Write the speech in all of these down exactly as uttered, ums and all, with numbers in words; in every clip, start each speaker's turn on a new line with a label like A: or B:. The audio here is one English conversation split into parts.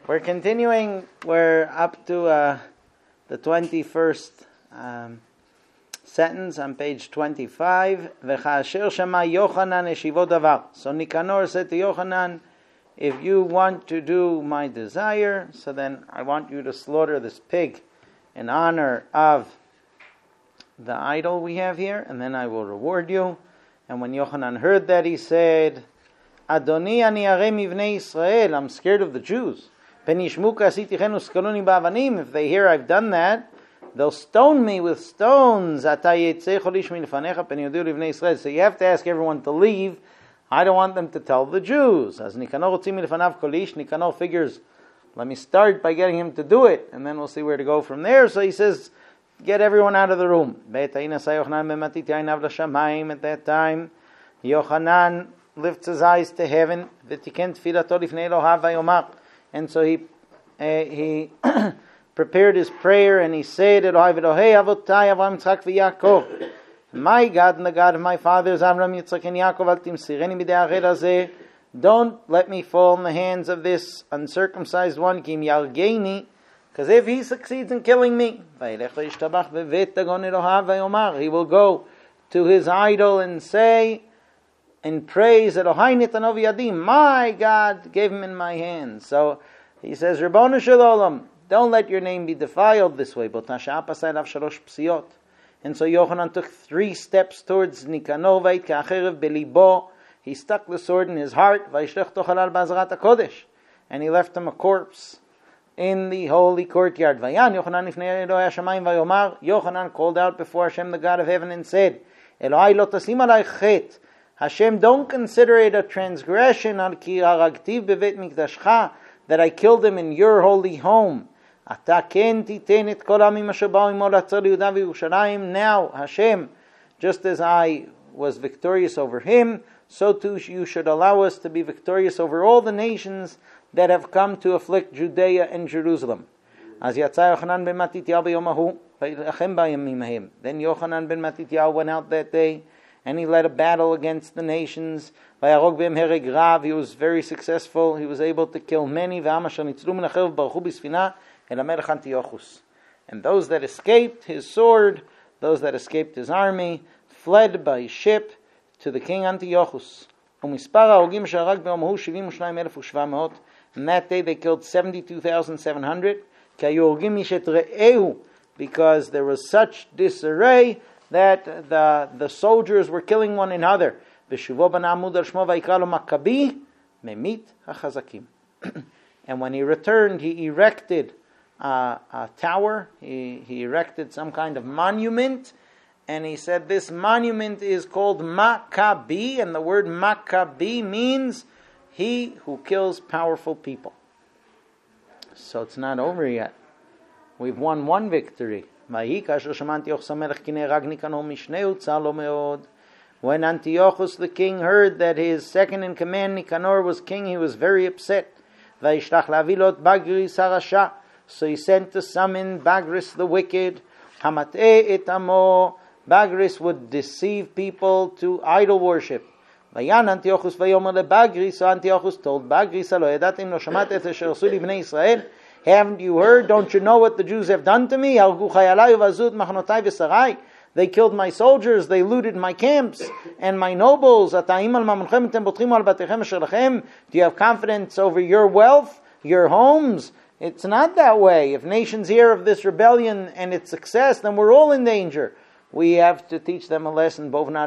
A: We're continuing. We're up to uh, the twenty-first um, sentence on page twenty-five. V'cha'asher shema Yochanan eshivo davar. So Nicanor said to Yochanan, if you want to do my desire, so then I want you to slaughter this pig in honor of the idol we have here, and then I will reward you. And when Yochanan heard that, he said, Adoni ani arei mivnei Yisrael, I'm scared of the Jews. If they hear I've done that, they'll stone me with stones. So you have to ask everyone to leave. I don't want them to tell the Jews. As Nicanor figures, let me start by getting him to do it, and then we'll see where to go from there. So he says, get everyone out of the room. At that time, Yochanan lifts his eyes to heaven, and so he uh, he prepared his prayer, and he said, my God and the God of my fathers, Avram, Yitzchak, and Yaakov, don't let me fall in the hands of this uncircumcised one, because if he succeeds in killing me, he will go to his idol and say, in praise that my God gave him in my hands. So he says, Rabbanu Shalom, don't let your name be defiled this way. And so Yochanan took three steps towards Nicanor. He stuck the sword in his heart, and he left him a corpse in the holy courtyard. Yochanan called out before Hashem, the God of heaven, and said, Hashem, don't consider it a transgression that I killed him in your holy home. Now, Hashem, just as I was victorious over him, so too you should allow us to be victorious over all the nations that have come to afflict Judea and Jerusalem. Then Yochanan ben Matityahu went out that day, and he led a battle against the nations. He was very successful. He was able to kill many. And those that escaped his sword, those that escaped his army, fled by ship to the king Antiochus. And that day they killed seventy-two thousand seven hundred. Because there was such disarray that the, the soldiers were killing one another. And when he returned, he erected a, a tower. He, he erected some kind of monument. And he said this monument is called Maccabi. And the word Maccabi means he who kills powerful people. So it's not over yet. We've won one victory. When Antiochus the king heard that his second in command Nicanor was king, he was very upset. So he sent to summon Bagris the wicked. Bagris would deceive people to idol worship. So Antiochus told Bagris, haven't you heard? Don't you know what the Jews have done to me? They killed my soldiers, they looted my camps and my nobles. Do you have confidence over your wealth, your homes? It's not that way. If nations hear of this rebellion and its success, then we're all in danger. We have to teach them a lesson. Let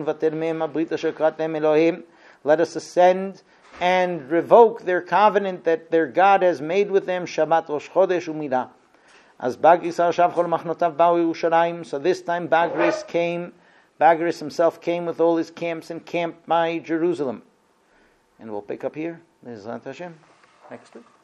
A: us ascend and revoke their covenant that their God has made with them. Shabbat Rosh Chodesh Umidah. As Bagris al-Shav Chol Machnotav Ba'u Yerushalayim. So this time Bagris came, Bagris himself came with all his camps and camped by Jerusalem. And we'll pick up here. This is Hashem. Next week.